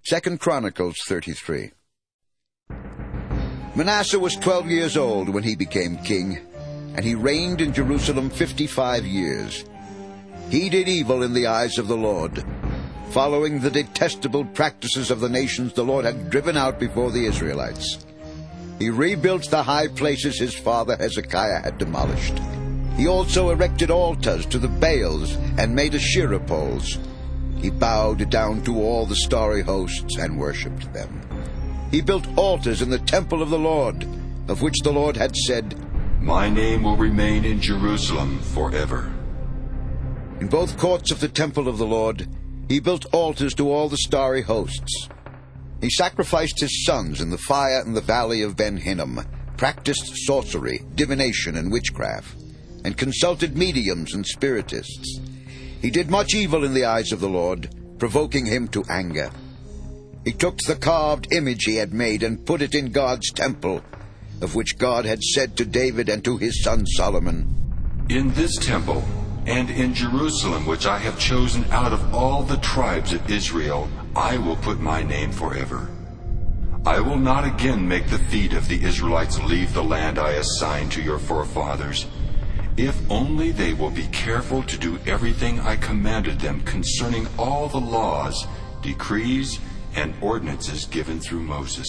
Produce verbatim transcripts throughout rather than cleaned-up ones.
Second Chronicles thirty-three. Manasseh was twelve years old when he became king, and he reigned in Jerusalem fifty-five years. He did evil in the eyes of the Lord, following the detestable practices of the nations the Lord had driven out before the Israelites. He rebuilt the high places his father Hezekiah had demolished. He also erected altars to the Baals and made Asherah poles. He bowed down to all the starry hosts and worshipped them. He built altars in the temple of the Lord, of which the Lord had said, "My name will remain in Jerusalem forever." In both courts of the temple of the Lord, he built altars to all the starry hosts. He sacrificed his sons in the fire in the valley of Ben Hinnom, practiced sorcery, divination, and witchcraft, and consulted mediums and spiritists. He did much evil in the eyes of the Lord, provoking him to anger. He took the carved image he had made and put it in God's temple, of which God had said to David and to his son Solomon, "In this temple and in Jerusalem, which I have chosen out of all the tribes of Israel, I will put my name forever. I will not again make the feet of the Israelites leave the land I assigned to your forefathers, if only they will be careful to do everything I commanded them concerning all the laws, decrees, and ordinances given through Moses."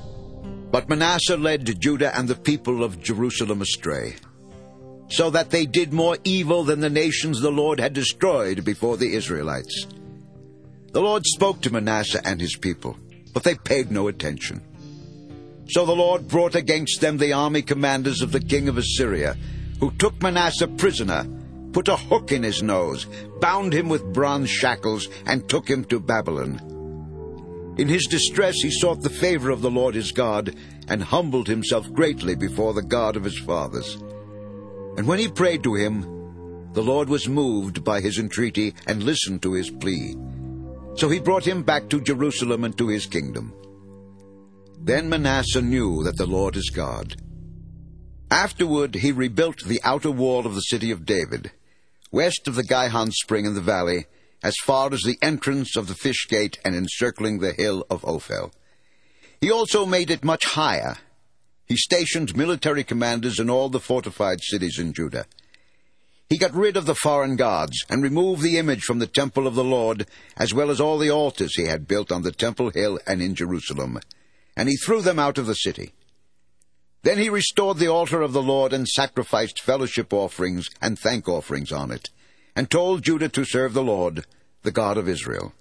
But Manasseh led Judah and the people of Jerusalem astray, so that they did more evil than the nations the Lord had destroyed before the Israelites. The Lord spoke to Manasseh and his people, but they paid no attention. So the Lord brought against them the army commanders of the king of Assyria, who took Manasseh prisoner, put a hook in his nose, bound him with bronze shackles, and took him to Babylon. In his distress he sought the favor of the Lord his God, and humbled himself greatly before the God of his fathers. And when he prayed to him, the Lord was moved by his entreaty and listened to his plea. So he brought him back to Jerusalem and to his kingdom. Then Manasseh knew that the Lord is God. Afterward he rebuilt the outer wall of the city of David, west of the Gihon spring in the valley, as far as the entrance of the fish gate and encircling the hill of Ophel. He also made it much higher. He stationed military commanders in all the fortified cities in Judah. He got rid of the foreign gods and removed the image from the temple of the Lord, as well as all the altars he had built on the temple hill and in Jerusalem, and he threw them out of the city. Then he restored the altar of the Lord and sacrificed fellowship offerings and thank offerings on it, and told Judah to serve the Lord, the God of Israel.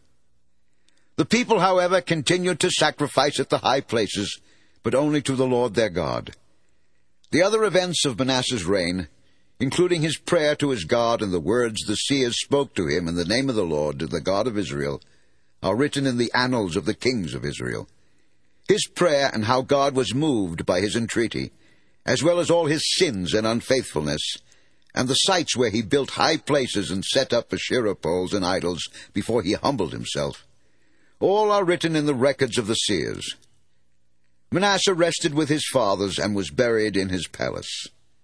The people, however, continued to sacrifice at the high places, but only to the Lord their God. The other events of Manasseh's reign, including his prayer to his God and the words the seers spoke to him in the name of the Lord, the God of Israel, are written in the annals of the kings of Israel. His prayer and how God was moved by his entreaty, as well as all his sins and unfaithfulness, and the sites where he built high places and set up Asherah poles and idols before he humbled himself, all are written in the records of the seers. Manasseh rested with his fathers and was buried in his palace.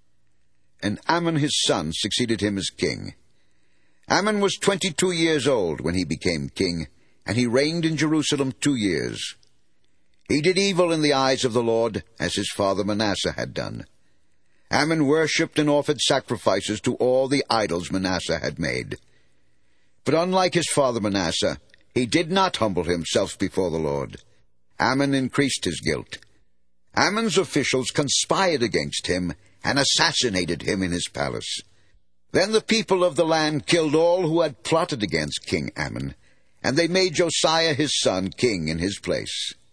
And Amon his son succeeded him as king. Amon was twenty-two years old when he became king, and he reigned in Jerusalem two years. He did evil in the eyes of the Lord, as his father Manasseh had done. Amon worshipped and offered sacrifices to all the idols Manasseh had made. But unlike his father Manasseh, he did not humble himself before the Lord. Amon increased his guilt. Amon's officials conspired against him and assassinated him in his palace. Then the people of the land killed all who had plotted against King Amon, and they made Josiah his son king in his place.